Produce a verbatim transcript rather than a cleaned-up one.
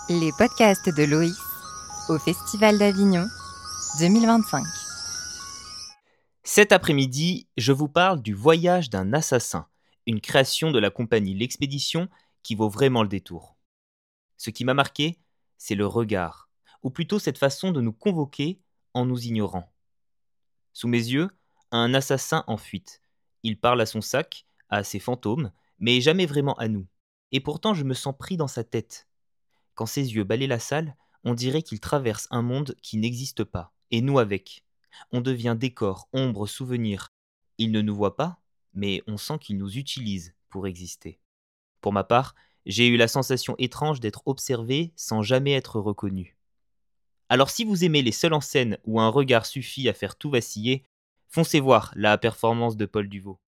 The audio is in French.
Les podcasts de Loïs au Festival d'Avignon deux mille vingt-cinq. Cet après-midi, je vous parle du Voyage d'un assassin, une création de la compagnie L'Expédition qui vaut vraiment le détour. Ce qui m'a marqué, c'est le regard, ou plutôt cette façon de nous convoquer en nous ignorant. Sous mes yeux, un assassin en fuite. Il parle à son sac, à ses fantômes, mais jamais vraiment à nous. Et pourtant, je me sens pris dans sa tête. Quand ses yeux balaient la salle, on dirait qu'il traverse un monde qui n'existe pas, et nous avec. On devient décor, ombre, souvenir. Il ne nous voit pas, mais on sent qu'il nous utilise pour exister. Pour ma part, j'ai eu la sensation étrange d'être observé sans jamais être reconnu. Alors si vous aimez les seuls en scène où un regard suffit à faire tout vaciller, foncez voir la performance de Paul Duvau.